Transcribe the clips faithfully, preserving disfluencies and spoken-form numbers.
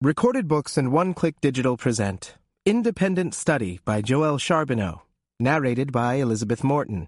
Recorded Books and One Click Digital present Independent Study by Joelle Charbonneau, narrated by Elizabeth Morton.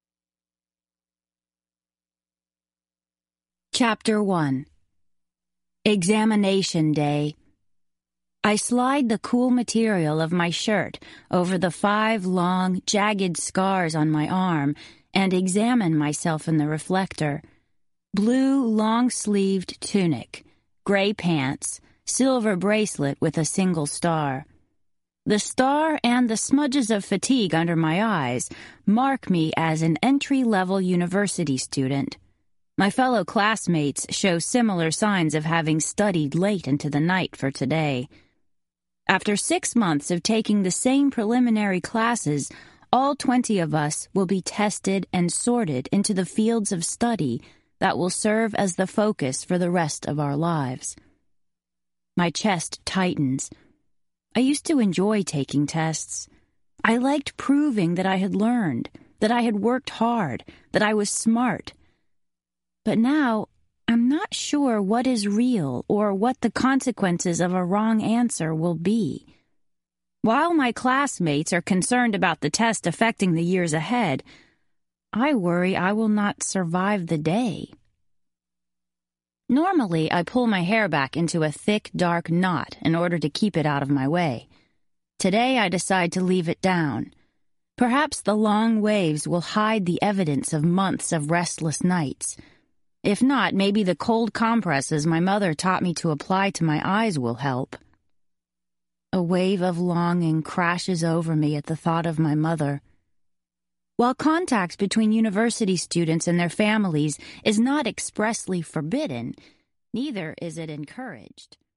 Chapter one. Examination Day. I slide the cool material of my shirt over the five long, jagged scars on my arm and examine myself in the reflector. Blue, long-sleeved tunic, gray pants, silver bracelet with a single star. The star and the smudges of fatigue under my eyes mark me as an entry-level university student. My fellow classmates show similar signs of having studied late into the night for today. After six months of taking the same preliminary classes, all twenty of us will be tested and sorted into the fields of study that will serve as the focus for the rest of our lives. My chest tightens. I used to enjoy taking tests. I liked proving that I had learned, that I had worked hard, that I was smart. But now, I'm not sure what is real or what the consequences of a wrong answer will be. While my classmates are concerned about the test affecting the years ahead, I worry I will not survive the day. Normally, I pull my hair back into a thick, dark knot in order to keep it out of my way. Today, I decide to leave it down. Perhaps the long waves will hide the evidence of months of restless nights. If not, maybe the cold compresses my mother taught me to apply to my eyes will help. A wave of longing crashes over me at the thought of my mother. While contact between university students and their families is not expressly forbidden, neither is it encouraged.